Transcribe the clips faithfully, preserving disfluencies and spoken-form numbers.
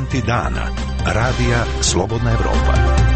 Momenti dana. Radija Slobodna Evropa.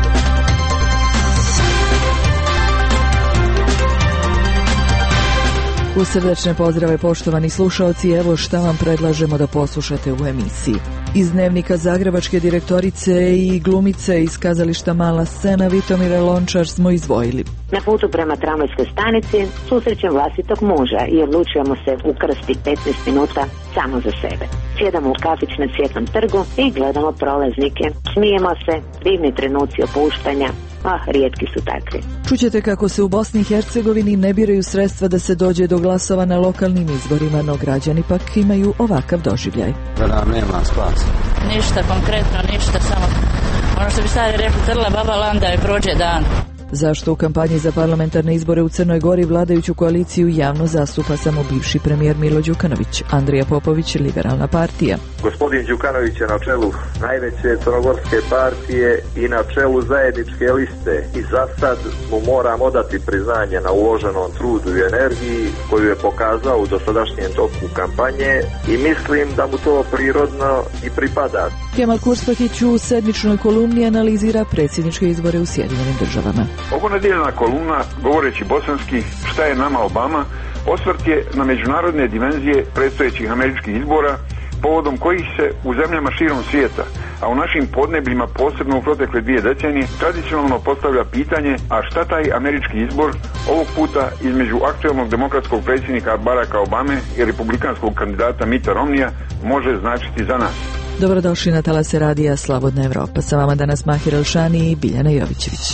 U srdečne pozdrave poštovani slušaoci, evo šta vam predlažemo da poslušate u emisiji. Iz dnevnika zagrebačke direktorice i glumice iz kazališta Mala scena Vitomire Lončar smo izdvojili. Na putu prema tramvajskoj stanici susrećem vlastitog muža i odlučujemo se ukrsti petnaest minuta samo za sebe. Sjedamo u kafić na Cvjetnom trgu i gledamo prolaznike. Smijemo se, divni trenuci opuštanja, a rijetki su takvi. Čućete kako se u Bosni i Hercegovini ne biraju sredstva da se dođe do glasova na lokalnim izborima, no građani pak imaju ovakav doživljaj. Da nam nema spasa. Ništa konkretno, ništa, samo ono što bi stari rekli, trla baba landa i prođe dan. Zašto u kampanji za parlamentarne izbore u Crnoj Gori vladajuću koaliciju javno zastupa samo bivši premijer Milo Đukanović? Andrija Popović, Liberalna partija. Gospodin Đukanović je na čelu najveće crnogorske partije i na čelu zajedničke liste i za sad mu moram odati priznanje na uloženom trudu i energiji koju je pokazao u dosadašnjem toku kampanje i mislim da mu to prirodno i pripada. Kemal Kurspahić u sedmičnoj kolumni analizira predsjedničke izbore u Sjedinjenim državama. Ovo nedjeljna kolumna, govoreći bosanski šta je nama Obama, osvrt je na međunarodne dimenzije predstojećih američkih izbora, povodom kojih se u zemljama širom svijeta, a u našim podnebljima posebno u protekle dvije decenije, tradicionalno postavlja pitanje, a šta taj američki izbor ovog puta između aktualnog demokratskog predsjednika Baracka Obame i republikanskog kandidata Mitta Romneya može značiti za nas. Dobrodošli na talase radija Slobodna Evropa. Sa vama danas Mahir Elšani i Biljana Jovićević.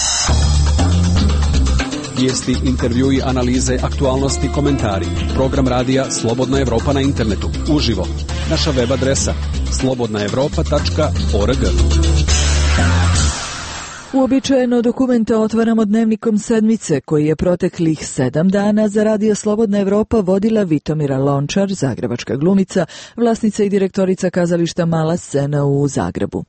Vijesti, intervjui, analize, aktualnosti, komentari. Program radija Slobodna Evropa na internetu. Uživo. Naša web adresa slobodna evropa tačka org. Uobičajeno dokumenta otvaramo dnevnikom sedmice, koji je proteklih sedam dana za radio Slobodna Evropa vodila Vitomira Lončar, zagrebačka glumica, vlasnica i direktorica kazališta Mala scena u Zagrebu.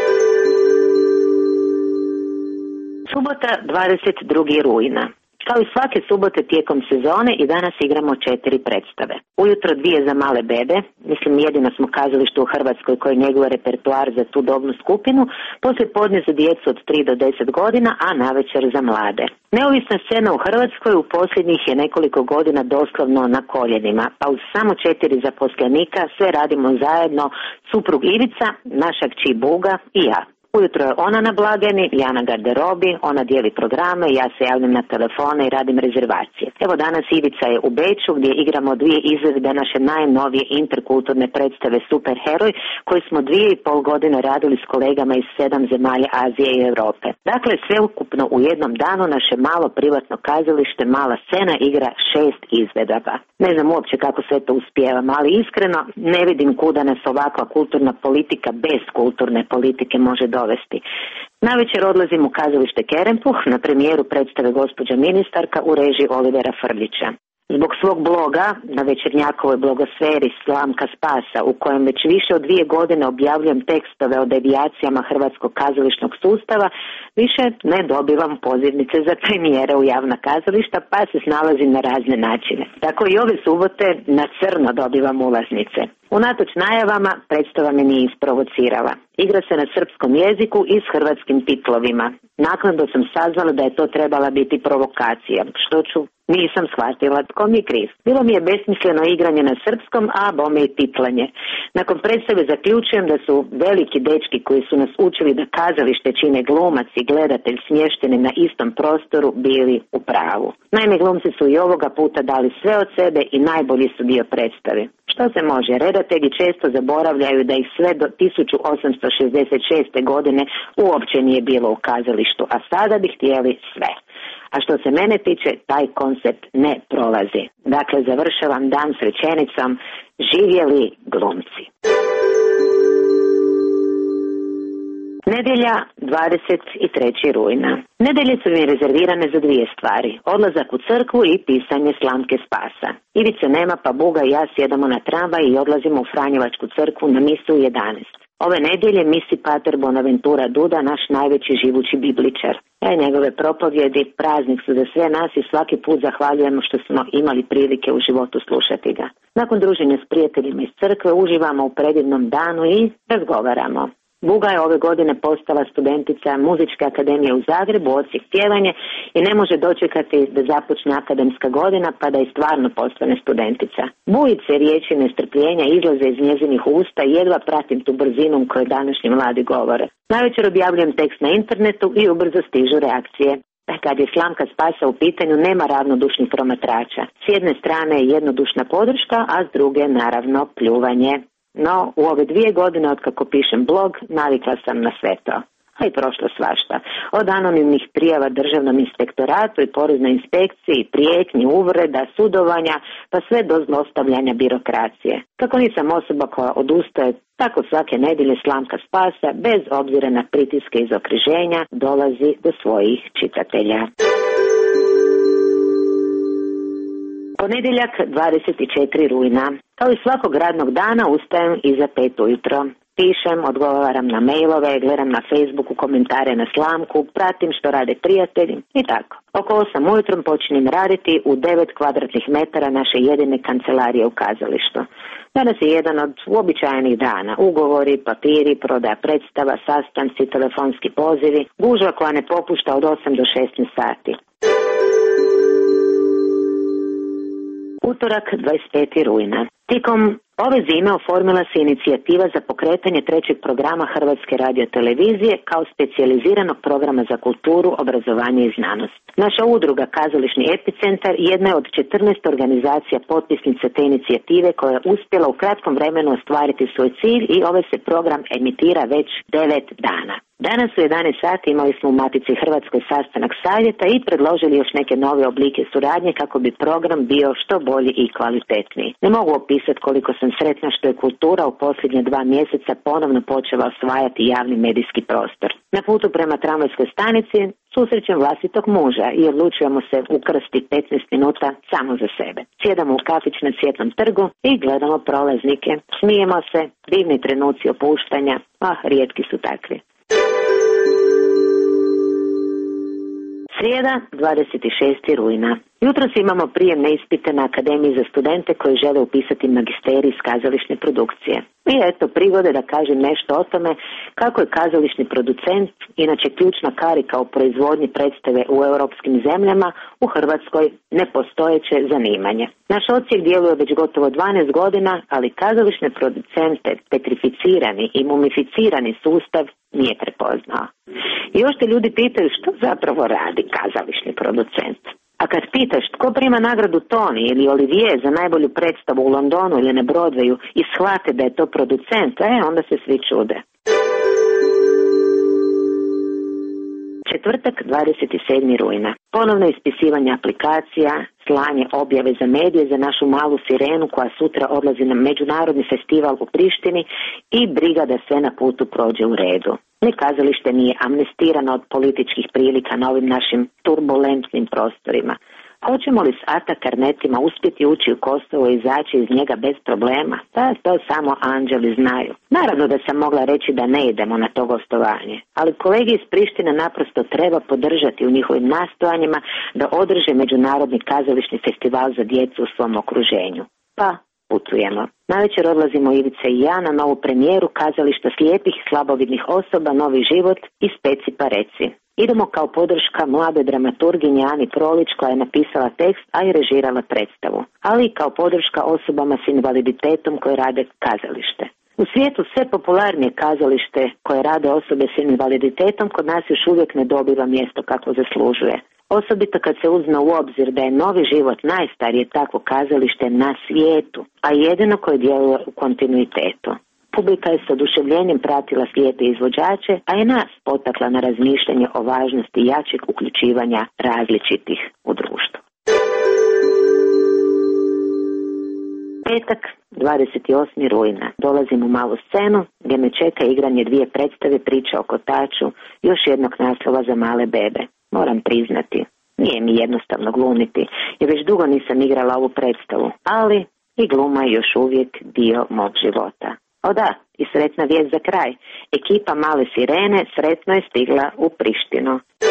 Subota, dvadeset drugog rujna. Kao i svake subote tijekom sezone i danas igramo četiri predstave. Ujutro dvije za male bebe, mislim jedino smo kazalište u Hrvatskoj koji njeguje repertoar za tu dobnu skupinu, poslije podne za djecu od tri do deset godina, a navečer za mlade. Neovisna scena u Hrvatskoj u posljednjih je nekoliko godina doslovno na koljenima, pa uz samo četiri zaposlenika sve radimo zajedno, suprug Ivica, naša kći Buga i ja. Ujutro je ona na blagajni, ja na garderobi, ona dijeli programe, ja se javljam na telefone i radim rezervacije. Evo danas Ivica je u Beču gdje igramo dvije izvedbe naše najnovije interkulturne predstave Superheroj, koji smo dvije i pol godine radili s kolegama iz sedam zemalja Azije i Europe. Dakle, sveukupno u jednom danu naše malo privatno kazalište Mala scena igra šest izvedaba. Ne znam uopće kako sve to uspijevam, ali iskreno ne vidim kuda nas ovakva kulturna politika bez kulturne politike može dovesti. Navečer odlazim u kazalište Kerempuh na premijeru predstave Gospođa ministarka u režiji Olivera Frljića. Zbog svog bloga na Večernjakovoj blogosferi Slamka spasa, u kojem već više od dvije godine objavljujem tekstove o devijacijama hrvatskog kazališnog sustava, više ne dobivam pozivnice za premijere u javna kazališta, pa se snalazim na razne načine. Tako i ove subote na crno dobivam ulaznice. Unatoč najavama, predstava me nije isprovocirala. Igra se na srpskom jeziku i s hrvatskim titlovima. Naknadno sam saznala da je to trebala biti provokacija, što ću nisam shvatila tko mi je kriv. Bilo mi je besmisleno igranje na srpskom, a bome i titlanje. Nakon predstave zaključujem da su veliki dečki koji su nas učili da kazalište čine glumac i gledatelj smješteni na istom prostoru bili u pravu. Naime, glumci su i ovoga puta dali sve od sebe i najbolji su dio predstave. Što se može, redatelji često zaboravljaju da ih sve do tisuću osamsto šezdeset šeste. godine uopće nije bilo u kazalištu, a sada bi htjeli sve. A što se mene tiče, taj koncept ne prolazi. Dakle, završavam dan s rečenicom: živjeli glumci. Nedjelja, dvadeset trećeg rujna. Nedjelje su mi rezervirane za dvije stvari. Odlazak u crkvu i pisanje Slamke spasa. Ivice nema, pa Buga i ja sjedamo na tramvaj i odlazimo u Franjevačku crkvu na misu u jedanaest. Ove nedjelje misi pater Bonaventura Duda, naš najveći živući bibličar. E, njegove propovjedi praznik su za sve nas i svaki put zahvaljujemo što smo imali prilike u životu slušati ga. Nakon druženja s prijateljima iz crkve uživamo u predivnom danu i razgovaramo. Buga je ove godine postala studentica Muzičke akademije u Zagrebu, odsjek pjevanje, i ne može dočekati da započne akademska godina pa da i stvarno postane studentica. Bujice riječi nestrpljenja izlaze iz njezinih usta i jedva pratim tu brzinu koju današnji mladi govore. Navečer objavljujem tekst na internetu i ubrzo stižu reakcije. Kad je slamka spasa u pitanju, nema ravnodušnih promatrača. S jedne strane je jednodušna podrška, a s druge naravno pljuvanje. No, u ove dvije godine od kako pišem blog, navikla sam na sve to. A i prošlo svašta. Od anonimnih prijava Državnom inspektoratu i Poreznoj inspekciji, prijetnji, uvreda, sudovanja, pa sve do zlostavljanja birokracije. Kako nisam osoba koja odustaje, tako svake nedjelje slamka spasa, bez obzira na pritiske iz okruženja, dolazi do svojih čitatelja. Ponedjeljak, dvadeset četvrtog rujna. Kao i svakog radnog dana ustajem iza pet ujutro. Pišem, odgovaram na mailove, gledam na Facebooku komentare na slamku, pratim što rade prijatelji i tako. Oko osam ujutro počinjem raditi u devet kvadratnih metara naše jedine kancelarije u kazalištu. Danas je jedan od uobičajenih dana. Ugovori, papiri, prodaja predstava, sastanci, telefonski pozivi, gužva koja ne popušta od osam do šesnaest sati. Utorak, dvadeset petog rujna. Tijekom ove zime oformila se inicijativa za pokretanje trećeg programa Hrvatske radiotelevizije kao specijaliziranog programa za kulturu, obrazovanje i znanost. Naša udruga Kazališni epicentar jedna je od četrnaest organizacija potpisnica te inicijative koja je uspjela u kratkom vremenu ostvariti svoj cilj i ovaj se program emitira već devet dana. Danas u jedanaest sati imali smo u Matici Hrvatskoj sastanak savjeta i predložili još neke nove oblike suradnje kako bi program bio što bolji i kvalitetniji. Ne mogu opisati koliko sam sretna što je kultura u posljednje dva mjeseca ponovno počela osvajati javni medijski prostor. Na putu prema tramvajskoj stanici susrećem vlastitog muža i odlučujemo se ukrsti petnaest minuta samo za sebe. Sjedamo u kafić na Cvjetnom trgu i gledamo prolaznike. Smijemo se, divni trenuci opuštanja, a rijetki su takvi. Srijeda, dvadeset šestog rujna. Jutros imamo prijemne ispite na Akademiji za studente koji žele upisati magisterij iz kazališne produkcije. I eto prigode da kažem nešto o tome kako je kazališni producent, inače ključna karika u proizvodnji predstave u europskim zemljama, u Hrvatskoj nepostojeće zanimanje. Naš odsjek djeluje već gotovo dvanaest godina, ali kazališne producente, petrificirani i mumificirani sustav nije prepoznao. I još te ljudi pitaju što zapravo radi kazališni producent. A kad pitaš tko prima nagradu Tony ili Olivier za najbolju predstavu u Londonu ili na Broadwayu i shvate da je to producent, e, onda se svi čude. Četvrtak, dvadeset sedmog rujna. Ponovno ispisivanje aplikacija, slanje objave za medije za našu malu sirenu koja sutra odlazi na međunarodni festival u Prištini i briga da sve na putu prođe u redu. Ni kazalište nije amnestirano od političkih prilika na ovim našim turbulentnim prostorima. Hoćemo li s Ata Karnetima uspjeti ući u Kosovo i izaći iz njega bez problema? Da, to samo anđeli znaju. Naravno da sam mogla reći da ne idemo na to gostovanje, ali kolege iz Prištine naprosto treba podržati u njihovim nastojanjima da održe međunarodni kazališni festival za djecu u svom okruženju. Pa putujemo. Navečer odlazimo Ivica i ja na novu premijeru kazališta slijepih i slabovidnih osoba Novi život i Speci pa reci. Idemo kao podrška mlade dramaturginje Ani Prolić koja je napisala tekst, a i režirala predstavu, ali i kao podrška osobama s invaliditetom koje rade kazalište. U svijetu sve popularnije kazalište koje rade osobe s invaliditetom kod nas još uvijek ne dobiva mjesto kako zaslužuje. Osobito kad se uzme u obzir da je Novi život najstarije takvo kazalište na svijetu, a jedino koje djeluje u kontinuitetu. Publika je s oduševljenjem pratila slijepe izvođače, a je nas potakla na razmišljanje o važnosti jačeg uključivanja različitih u društvu. Petak, dvadeset osmog rujna. Dolazim u malu scenu gdje me čeka igranje dvije predstave Priča o kotaču, još jednog naslova za male bebe. Moram priznati, nije mi jednostavno glumiti, jer već dugo nisam igrala ovu predstavu, ali i gluma je još uvijek dio mog života. O da, i sretna vijest za kraj. Ekipa Male sirene sretno je stigla u Prištinu.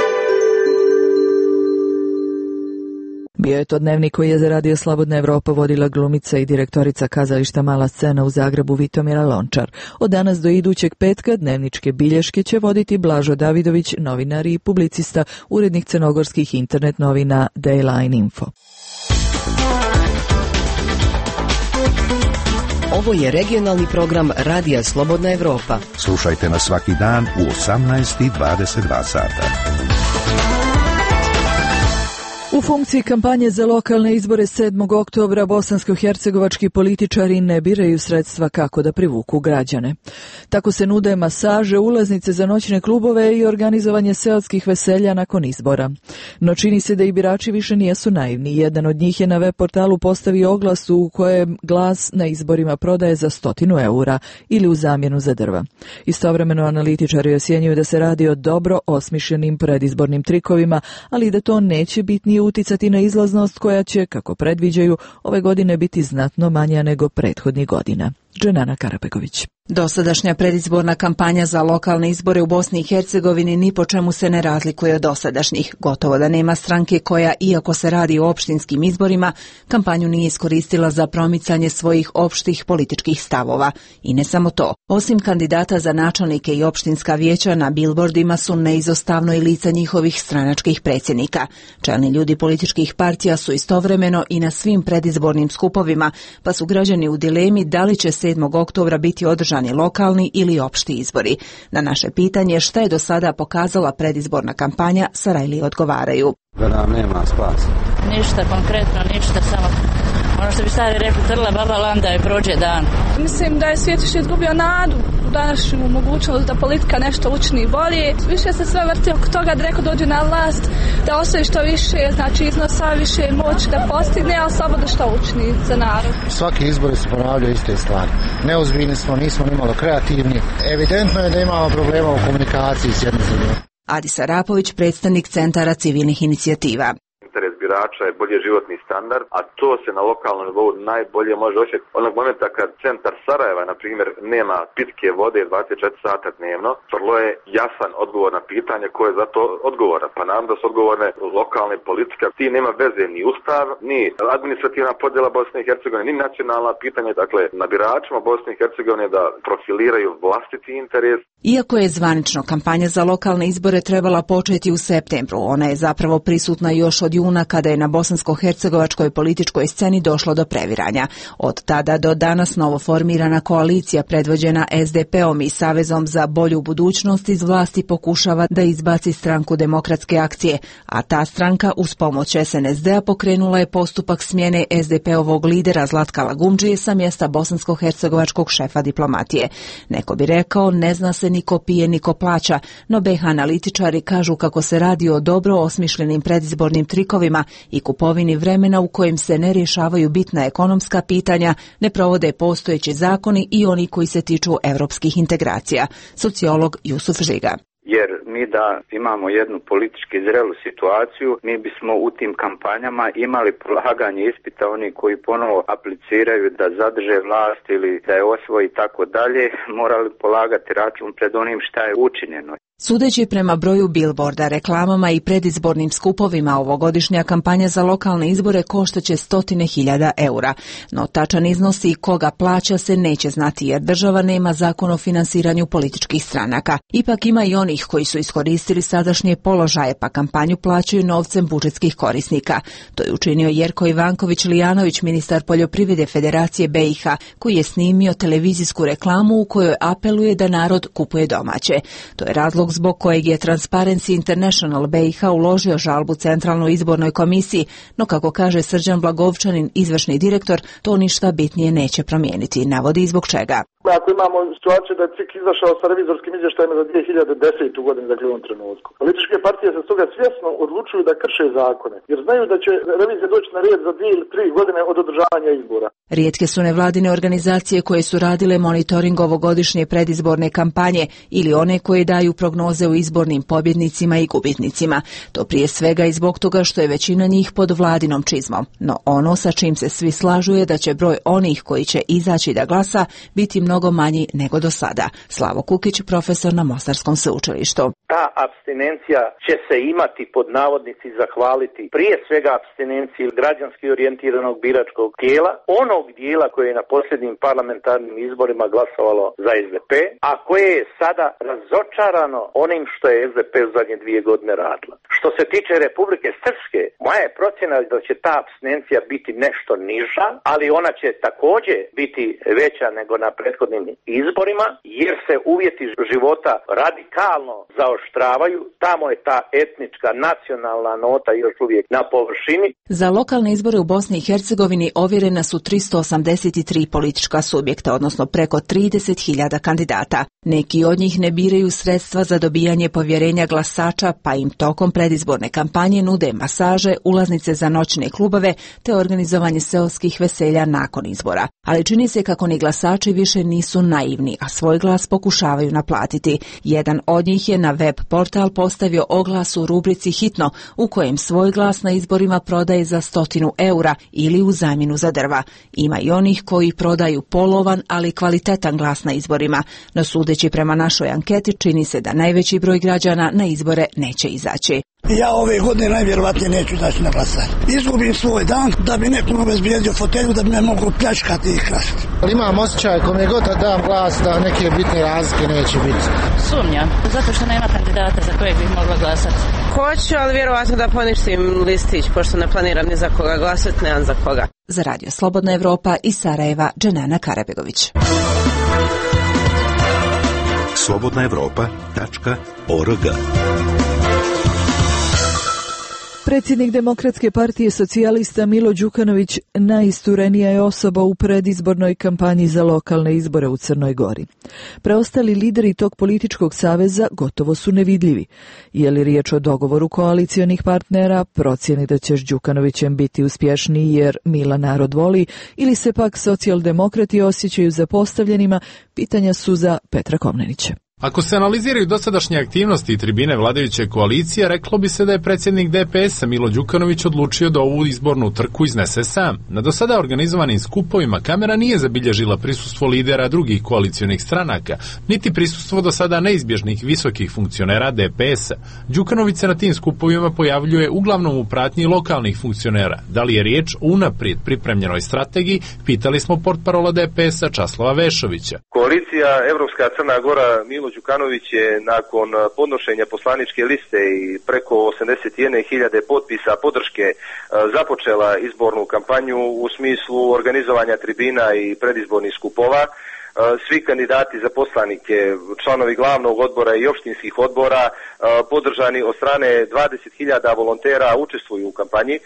Bio je to dnevnik koji je za Radio Slobodna Evropa vodila glumica i direktorica kazališta Mala scena u Zagrebu Vitomira Lončar. Od danas do idućeg petka dnevničke bilješke će voditi Blažo Davidović, novinar i publicista, urednik crnogorskih internet novina Dayline Info. Ovo je regionalni program Radija Slobodna Evropa. Slušajte nas svaki dan u osamnaest i dvadeset dva sata. U funkciji kampanje za lokalne izbore sedmog oktobra bosansko-hercegovački političari ne biraju sredstva kako da privuku građane. Tako se nude masaže, ulaznice za noćne klubove i organizovanje seoskih veselja nakon izbora. No čini se da i birači više nijesu naivni. Jedan od njih je na web portalu postavio oglas u kojem glas na izborima prodaje za stotinu eura ili u zamjenu za drva. Istovremeno analitičari osjenjuju da se radi o dobro osmišljenim predizbornim trikovima, ali da to neće bitnije uticati na izlaznost koja će, kako predviđaju, ove godine biti znatno manja nego prethodnih godina. Dženana Karapeković. Dosadašnja predizborna kampanja za lokalne izbore u Bosni i Hercegovini ni po čemu se ne razlikuje od dosadašnjih. Gotovo da nema stranke koja, iako se radi o opštinskim izborima, kampanju nije iskoristila za promicanje svojih opštih političkih stavova. I ne samo to. Osim kandidata za načelnike i opštinska vijeća, na bilbordima su neizostavno i lica njihovih stranačkih predsjednika. Čelni ljudi političkih partija su istovremeno i na svim predizbornim skupovima, pa su građani u dilemi da li će sedmog oktobra biti održani lokalni ili opšti izbori. Na naše pitanje šta je do sada pokazala predizborna kampanja, Sarajli odgovaraju. Da nam nema spasa. Ništa konkretno, ništa, samo ono što bi stari rekli, trla baba landa i prođe dan. Mislim da je svijet više izgubio nadu u današnju mogućnost da politika nešto učini bolje. Više se sve vrti oko toga da neko dođe na vlast, da osvoji što više, znači iznosa više moć da postigne, ali samo da što učini za narod. Svaki izbori se ponavljaju iste stvari. Neozbiljni smo, nismo nimalo kreativni. Evidentno je da imamo problema u komunikaciji s jednim drugim. Adis Arapović, predstavnik Centara civilnih inicijativa. Interes birača je bolje životni standard, a to se na lokalnom nivou najbolje može osjetiti onog momenta kad centar Sarajeva, na primjer, nema pitke vode dvadeset četiri sata dnevno. Vrlo je jasan odgovor na pitanje ko je za to odgovoran. Pa nam da su odgovorne lokalne politike. Ti nema veze ni ustav, ni administrativna podjela Bosne i Hercegovine, ni nacionalna pitanja. Dakle, na biračima Bosne i Hercegovine da profiliraju vlastiti interes. Iako je zvanično kampanja za lokalne izbore trebala početi u septembru, ona je zapravo prisutna još od juna kada je na bosansko-hercegovačkoj političkoj sceni došlo do previranja. Od tada do danas novoformirana koalicija predvođena es de pe-om i Savezom za bolju budućnost iz vlasti pokušava da izbaci stranku Demokratske akcije, a ta stranka uz pomoć es en es de-a pokrenula je postupak smjene es de pe-ovog lidera Zlatka Lagumdžije sa mjesta bosansko-hercegovačkog šefa diplomatije. Neko bi rekao, ne zna se niko pije, niko plaća, no be ha analitičari kažu kako se radi o dobro osmišljenim predizbornim trikovima i kupovini vremena u kojem se ne rješavaju bitna ekonomska pitanja, ne provode postojeći zakoni i oni koji se tiču europskih integracija. Sociolog Jusuf Žiga. Jer mi da imamo jednu politički zrelu situaciju, mi bismo u tim kampanjama imali polaganje ispita oni koji ponovo apliciraju da zadrže vlast ili da je osvoji i tako dalje, morali polagati račun pred onim šta je učinjeno. Sudeći prema broju bilborda, reklamama i predizbornim skupovima, ovogodišnja kampanja za lokalne izbore koštaće stotine hiljada eura. No tačan iznos i koga plaća se neće znati jer država nema zakon o finansiranju političkih stranaka. Ipak ima i onih koji su iskoristili sadašnje položaje pa kampanju plaćaju novcem budžetskih korisnika. To je učinio Jerko Ivanković Lijanović, ministar poljoprivrede Federacije be i ha, koji je snimio televizijsku reklamu u kojoj apeluje da narod kupuje domaće. To je razlog zbog kojeg je Transparency International be i ha uložio žalbu Centralnoj izbornoj komisiji, no kako kaže Srđan Blagovčanin, izvršni direktor, to ništa bitnije neće promijeniti. Navodi i zbog čega. Ako imamo situaciju da je C I K izašao sa revizorskim izvještajima za dvije hiljade desete. godinu, dakle u ovom trenutku. Političke partije se stoga svjesno odlučuju da krše zakone, jer znaju da će revizija doći na red za dvije ili tri godine od održavanja izbora. Rijetke su nevladine organizacije koje su radile monitoring ovogodišnje predizborne kampanje ili one koje daju prognoze u izbornim pobjednicima i gubitnicima. To prije svega i zbog toga što je većina njih pod vladinom čizmom. No ono sa čim se svi slažu je da će broj onih koji će izaći da glasa biti mnogo mnogo manji nego do sada. Slavo Kukić, profesor na Mostarskom sveučilištu. Ta apstinencija će se imati pod navodnici zahvaliti prije svega apstinenciji građanski orijentiranog biračkog tijela, onog dijela koje je na posljednjim parlamentarnim izborima glasovalo za S D P, a koje je sada razočarano onim što je S D P u zadnje dvije godine radila. Što se tiče Republike Srpske, moja je procjena da će ta apstinencija biti nešto niža, ali ona će također biti veća nego na prethodnim izborima, jer se uvjeti života radikalno zaoštravaju. Tamo je ta etnička, nacionalna nota još uvijek na površini. Za lokalne izbore u Bosni i Hercegovini ovjerena su tristo osamdeset tri politička subjekta, odnosno preko trideset hiljada kandidata. Neki od njih ne biraju sredstva za dobijanje povjerenja glasača, pa im tokom predizborne kampanje nude masaže, ulaznice za noćne klubove te organizovanje seoskih veselja nakon izbora. Ali čini se kako ni glasači više nisu naivni, a svoj glas pokušavaju naplatiti. Jedan od njih je na web portal postavio oglas u rubrici Hitno, u kojem svoj glas na izborima prodaje za stotinu eura ili u zamjenu za drva. Ima i onih koji prodaju polovan, ali kvalitetan glas na izborima. No sudeći prema našoj anketi, čini se da najveći broj građana na izbore neće izaći. Ja ove godine najvjerovatnije neću izaći na glasanje. Izgubim svoj dan da bi nekom obezbijedio fotelju, da bi me mogu pljačkati i krasti. Imam osjećaj, kome god da dam glas, da neke bitne razlike neće biti. Sumnjam, zato što nema kandidata za kojeg bih mogla glasati. Hoću, ali vjerovatno da poništim listić, pošto ne planiram ni za koga glasati, nemam za koga. Za Radio Slobodna Evropa iz Sarajeva, Dženana Karabegović. slobodna evropa tačka org. Predsjednik Demokratske partije socijalista Milo Đukanović najisturenija je osoba u predizbornoj kampanji za lokalne izbore u Crnoj Gori. Preostali lideri tog političkog saveza gotovo su nevidljivi. Je li riječ o dogovoru koalicionih partnera, procjeni da će s Đukanovićem biti uspješniji jer Mila narod voli, ili se pak socijaldemokrati osjećaju zapostavljenima, pitanja su za Petra Komnenića. Ako se analiziraju dosadašnje aktivnosti i tribine vladajuće koalicije, reklo bi se da je predsjednik D P S-a Milo Đukanović odlučio da ovu izbornu trku iznese sam. Na do sada organizovanim skupovima kamera nije zabilježila prisustvo lidera drugih koalicionih stranaka, niti prisustvo do sada neizbježnih visokih funkcionera D P S-a. Đukanović se na tim skupovima pojavljuje uglavnom u pratnji lokalnih funkcionera. Da li je riječ o unaprijed pripremljenoj strategiji, pitali smo portparola D P S-a Časlava Vešovića. Koalicija Evropska Crna Gora Milo Đukanović je nakon podnošenja poslaničke liste i preko osamdeset jedne hiljade potpisa podrške započela izbornu kampanju u smislu organizovanja tribina i predizbornih skupova. Svi kandidati za poslanike, članovi glavnog odbora i opštinskih odbora, podržani od strane dvadeset hiljada volontera, učestvuju u kampanji.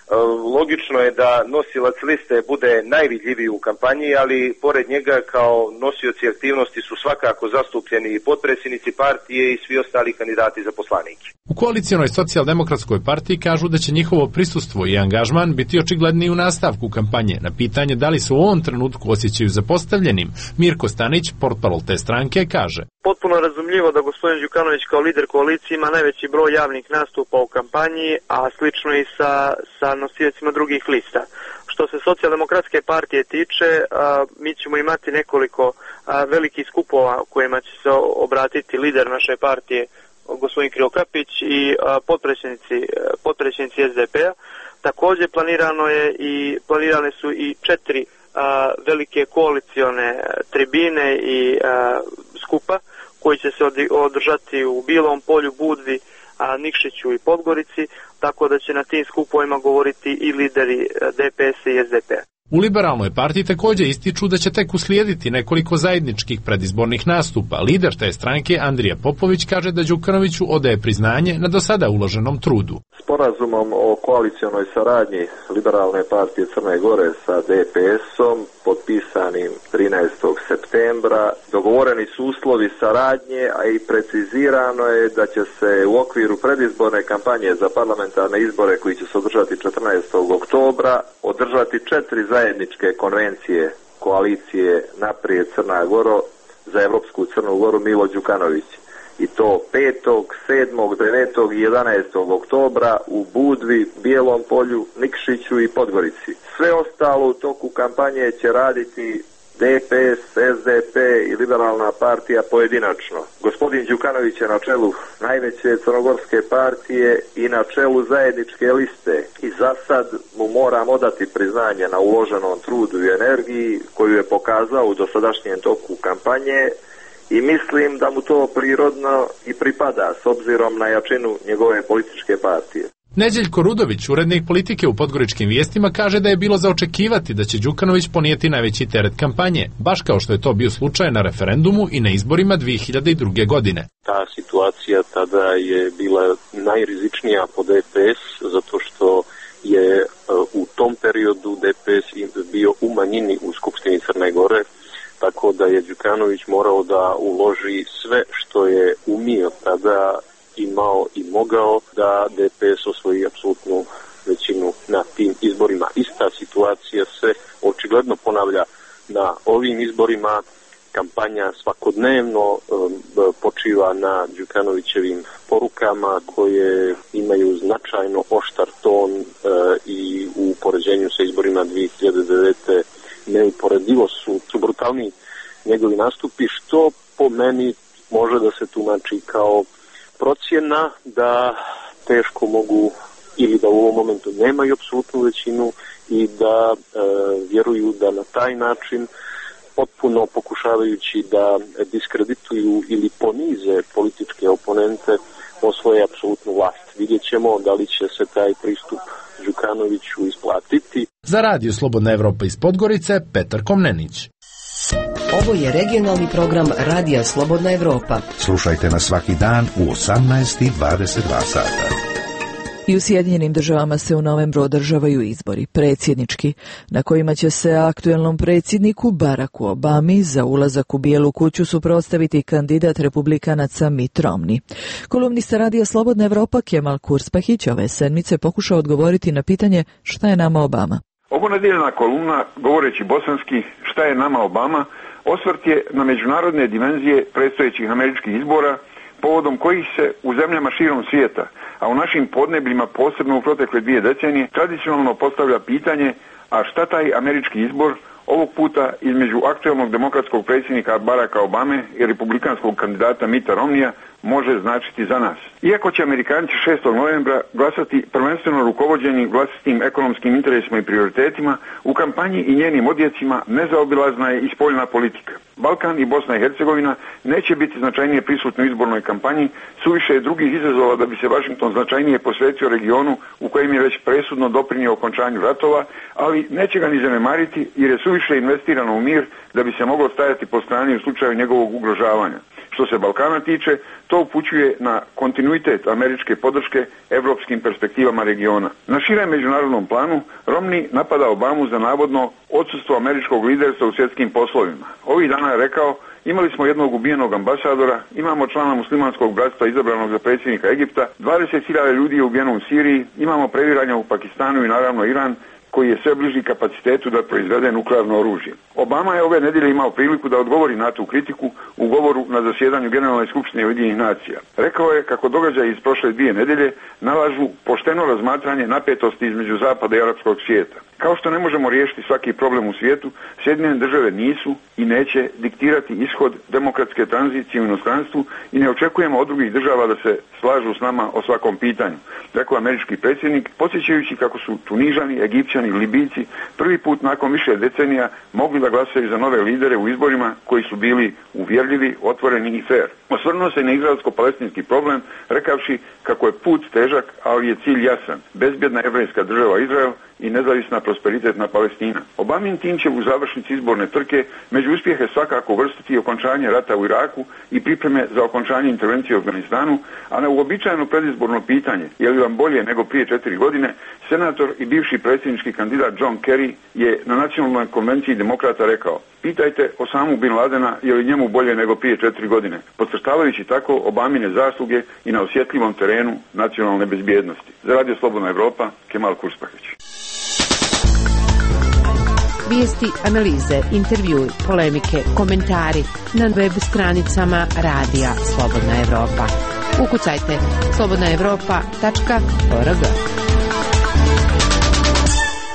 Logično je da nosilac liste bude najvidljiviji u kampanji, ali pored njega kao nosioci aktivnosti su svakako zastupljeni i potpredsjednici partije i svi ostali kandidati za poslanike. U koalicionoj socijaldemokratskoj partiji kažu da će njihovo prisustvo i angažman biti očigledniji u nastavku kampanje. Na pitanje da li se u ovom trenutku osjećaju zapostavljenim, Mirko Stanić, portparol te stranke, kaže: Potpuno razumljivo da gospodin Đukanović kao lider koalicije ima najveći broj javnih nastupa u kampanji, a slično i sa, sa nosiocima drugih lista. Što se socijaldemokratske partije tiče, a, mi ćemo imati nekoliko a, velikih skupova u kojima će se obratiti lider naše partije, gospodin Krivokapić, i a, potpredsjednici, potpredsjednici S D P-a. Također planirano je i planirane su i četiri a, velike koalicione tribine i a, skupa koji će se održati u Bilom Polju, Budvi, a Nikšiću i Podgorici, tako da će na tim skupovima govoriti i lideri D P S-a i S D P-a. U liberalnoj partiji također ističu da će tek uslijediti nekoliko zajedničkih predizbornih nastupa. Lider te stranke Andrija Popović kaže da Đukanoviću odaje priznanje na do sada uloženom trudu. Sporazumom o koalicionoj saradnji Liberalne partije Crne Gore sa D P S-om, potpisanim trinaestog septembra, dogovoreni su uslovi saradnje, a i precizirano je da će se u okviru predizborne kampanje za parlamentarne izbore koji će se održati četrnaestog oktobra održati četiri zajedničke konvencije koalicije Naprijed Crna Goro za Evropsku Crnu Goru Milo Đukanović. I to petog, sedmog, devetog i jedanaestog oktobra u Budvi, Bijelom Polju, Nikšiću i Podgorici. Sve ostalo u toku kampanje će raditi D P S, S D P i Liberalna partija pojedinačno. Gospodin Đukanović je na čelu najveće crnogorske partije i na čelu zajedničke liste i za sad mu moram odati priznanje na uloženom trudu i energiji koju je pokazao u dosadašnjem toku kampanje i mislim da mu to prirodno i pripada s obzirom na jačinu njegove političke partije. Neđeljko Rudović, urednik politike u Podgoričkim vijestima, kaže da je bilo za očekivati da će Đukanović ponijeti najveći teret kampanje, baš kao što je to bio slučaj na referendumu i na izborima dvije hiljade druge. godine. Ta situacija tada je bila najrizičnija po D P S, zato što je u tom periodu D P S bio u manjini u Skupštini Crne Gore, tako da je Đukanović morao da uloži sve što je umio tada, imao i mogao da D P S osvoji apsolutnu većinu na tim izborima. Ista situacija se očigledno ponavlja na ovim izborima. Kampanja svakodnevno um, počiva na Đukanovićevim porukama koje imaju značajno oštar ton uh, i u poređenju sa izborima dvije hiljade devete. neuporedivo su, su brutalni njegovi nastupi, što po meni može da se tumači kao procjena da teško mogu ili da u ovom momentu nemaju apsolutnu većinu i da e, vjeruju da na taj način, potpuno pokušavajući da diskredituju ili ponize političke oponente, osvoje apsolutnu vlast. Vidjet ćemo da li će se taj pristup Đukanoviću isplatiti. Za Radio Slobodna Evropa iz Podgorice, Petar Komnenić. Ovo je regionalni program Radija Slobodna Evropa. Slušajte nas svaki dan u osamnaest i dvadeset dva sata. I u Sjedinjenim državama se u novembru održavaju izbori, predsjednički, na kojima će se aktuelnom predsjedniku Baracku Obami za ulazak u Bijelu kuću suprotstaviti kandidat republikanaca Mitt Romney. Kolumnista Radija Slobodna Evropa Kemal Kurspahić ove sedmice pokušao odgovoriti na pitanje šta je nama Obama. Ovo nedjeljna kolumna, govoreći bosanski, šta je nama Obama, osvrt je na međunarodne dimenzije predstojećih američkih izbora, povodom kojih se u zemljama širom svijeta, a u našim podnebljima, posebno u protekle dvije decenije, tradicionalno postavlja pitanje, a šta taj američki izbor ovog puta između aktuelnog demokratskog predsjednika Baracka Obame i republikanskog kandidata Mitta Romneya može značiti za nas. Iako će Amerikanci šestog novembra glasati prvenstveno rukovođeni vlastitim ekonomskim interesima i prioritetima, u kampanji i njenim odjecima nezaobilazna je i spoljna politika. Balkan i Bosna i Hercegovina neće biti značajnije prisutni u izbornoj kampanji, suviše je drugih izazova da bi se Washington značajnije posvetio regionu u kojem je već presudno doprinio okončanju ratova, ali neće ga ni zanemariti jer je suviše investirano u mir da bi se moglo stajati po strani u slučaju njegovog ugrožavanja. Što se Balkana tiče, to upućuje na kontinuitet američke podrške evropskim perspektivama regiona. Na širem međunarodnom planu, Romney napada Obamu za navodno odsustvo američkog liderstva u svjetskim poslovima. Ovih dana je rekao, imali smo jednog ubijenog ambasadora, imamo člana muslimanskog bratstva izabranog za predsjednika Egipta, dvadeset hiljada ljudi je ubijeno u Siriji, imamo previranja u Pakistanu i naravno Iran, koji je sve bliži kapacitetu da proizvede nuklearno oružje. Obama je ove nedjelje imao priliku da odgovori na tu kritiku u govoru na zasjedanju Generalne skupštine Ujedinjenih nacija. Rekao je kako događaji iz prošle dvije nedjelje nalažu pošteno razmatranje napetosti između zapada i arapskog svijeta. Kao što ne možemo riješiti svaki problem u svijetu, Sjedinjene države nisu i neće diktirati ishod demokratske tranzicije u inostranstvu i ne očekujemo od drugih država da se slažu s nama o svakom pitanju, rekao američki predsjednik, podsjećajući kako su Tunižani, Egipćani i Libijci prvi put nakon više decenija mogli da glasaju za nove lidere u izborima koji su bili uvjerljivi, otvoreni i fair. Osvrnuo se na izraelsko-palestinski problem, rekavši kako je put težak, ali je cilj jasan. Bezbjedna evrijska država Izrael i nezavisna prosperitetna Palestina. Obamin tim će u završnici izborne trke među uspjehe svakako uvrstiti okončanje rata u Iraku i pripreme za okončanje intervencije u Afganistanu, a na uobičajeno predizborno pitanje, je li vam bolje nego prije četiri godine, senator i bivši predsjednički kandidat John Kerry je na nacionalnoj konvenciji demokrata rekao: pitajte Osamu bin Ladena je li njemu bolje nego prije četiri godine, podcrtavajući tako Obamine zasluge i na osjetljivom terenu nacionalne bezbjednosti. Za Radio Slobodna Evropa, Kemal Kurspahić. Vijesti, analize, intervjui, polemike, komentari na web stranicama Radija Slobodna Evropa. Ukucajte slobodna evropa tačka org.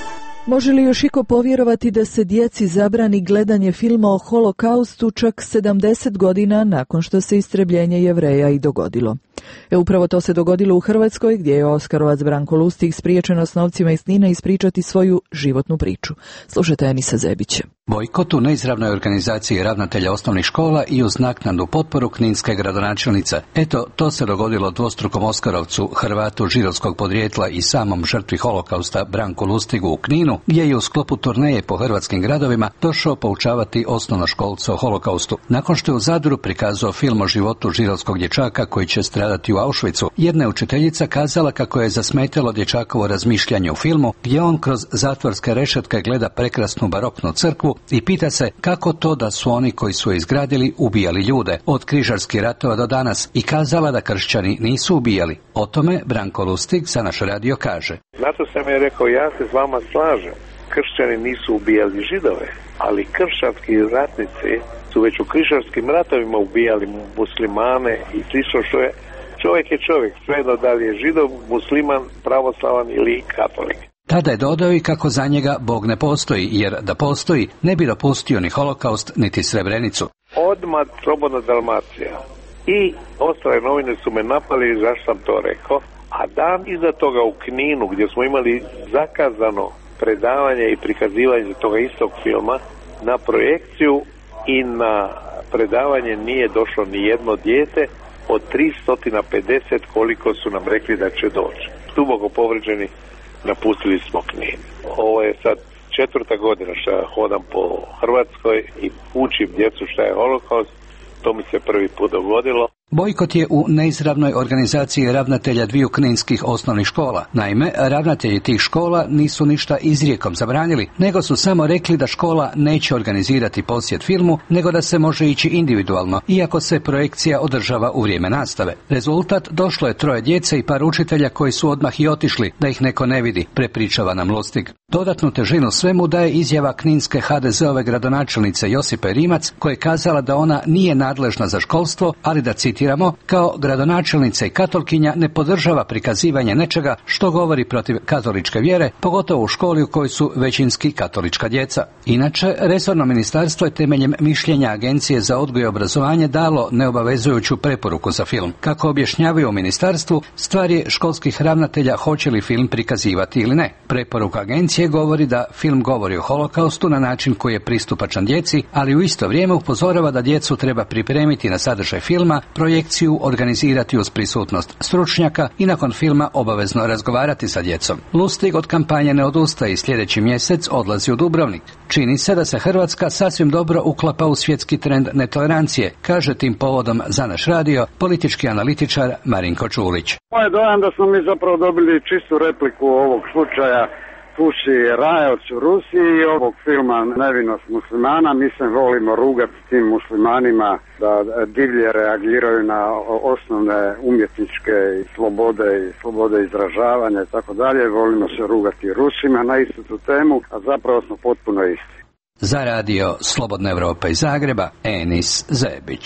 Može li još iko povjerovati da se djeci zabrani gledanje filma o holokaustu čak sedamdeset godina nakon što se istrebljenje Jevreja i dogodilo? E upravo to se dogodilo u Hrvatskoj, gdje je Oskarovac Branko Lustig spriječeno s novcima iz Knina ispričati svoju životnu priču. Slušajte Enisa Zebića. Bojkot u neizravnoj organizaciji ravnatelja osnovnih škola i uz naknadnu potporu kninske gradonačelnice. Eto, to se dogodilo dvostrukom Oskarovcu, Hrvatu židovskog podrijetla i samom žrtvi holokausta Branku Lustigu u Kninu, gdje je u sklopu turneje po hrvatskim gradovima došao poučavati osnovnoškolce o holokaustu. Nakon što je u Zadru prikazao film o životu židovskog dječaka koji će stradati u Auschwitzu, jedna je učiteljica kazala kako je zasmetalo dječakovo razmišljanje u filmu, gdje on kroz zatvorske rešetke gleda prekrasnu baroknu crkvu i pita se kako to da su oni koji su je izgradili ubijali ljude od križarskih ratova do danas i kazala da kršćani nisu ubijali. O tome Branko Lustig za naš radio kaže. Zato sam je rekao, ja se s vama slažem. Kršćani nisu ubijali židove, ali kršćanski ratnici su već u križarskim ratovima ubijali muslimane i slično što je. Čovjek je čovjek, svejedno da li je židov, musliman, pravoslavan ili katolik. Tada je dodao i kako za njega Bog ne postoji, jer da postoji ne bi dopustio ni holokaust, niti Srebrenicu. Odmah Slobodna Dalmacija i ostale novine su me napali zašto sam to rekao, a dan iza toga u Kninu gdje smo imali zakazano predavanje i prikazivanje toga istog filma, na projekciju i na predavanje nije došlo ni jedno dijete od tristo pedeset koliko su nam rekli da će doći. Duboko povrijeđeni napustili smo Knin. Ovo je sad četvrta godina što ja hodam po Hrvatskoj i učim djecu šta je holokaust. To mi se prvi put dogodilo. Bojkot je u neizravnoj organizaciji ravnatelja dviju kninskih osnovnih škola. Naime, ravnatelji tih škola nisu ništa izrijekom zabranili, nego su samo rekli da škola neće organizirati posjet filmu, nego da se može ići individualno, iako se projekcija održava u vrijeme nastave. Rezultat, došlo je troje djece i par učitelja koji su odmah i otišli, da ih neko ne vidi, prepričava nam Lustig. Dodatnu težinu svemu daje izjava kninske ha de zeove gradonačelnice Josipe Rimac, koja je kazala da ona nije nadležna za školstvo, ali da citi kao gradonačelnica i katolkinja ne podržava prikazivanje nečega što govori protiv katoličke vjere, pogotovo u školi u kojoj su većinski katolička djeca. Inače, resorno ministarstvo je temeljem mišljenja Agencije za odgoj i obrazovanje dalo neobavezujuću preporuku za film. Kako objašnjavaju u ministarstvu, stvar je školskih ravnatelja hoće li film prikazivati ili ne. Preporuka agencije govori da film govori o holokaustu na način koji je pristupačan djeci, ali u isto vrijeme upozorava da djecu treba pripremiti na sadržaj filma, projekciju organizirati uz prisutnost stručnjaka i nakon filma obavezno razgovarati sa djecom. Lustig od kampanje ne odustaje i sljedeći mjesec odlazi u Dubrovnik. Čini se da se Hrvatska sasvim dobro uklapa u svjetski trend netolerancije, kaže tim povodom za naš radio politički analitičar Marinko Čulić. Moj dojam da smo mi zapravo dobili čistu repliku ovog slučaja Puši Rajac u Rusiji i ovog filma Nevinost muslimana. Mi se volimo rugati tim muslimanima da divlje reagiraju na osnovne umjetničke slobode i slobode izražavanja i tako dalje. Volimo se rugati Rusima na istu tu temu, a zapravo smo potpuno isti. Za radio Slobodna Evropa iz Zagreba, Enis Zebić.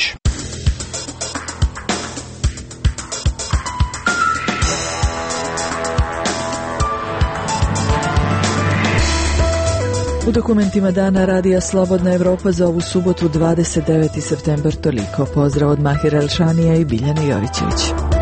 U dokumentima dana radija Slobodna Evropa za ovu subotu dvadeset deveti septembar toliko. Pozdrav od Mahira Elšanija i Biljane Jovićević.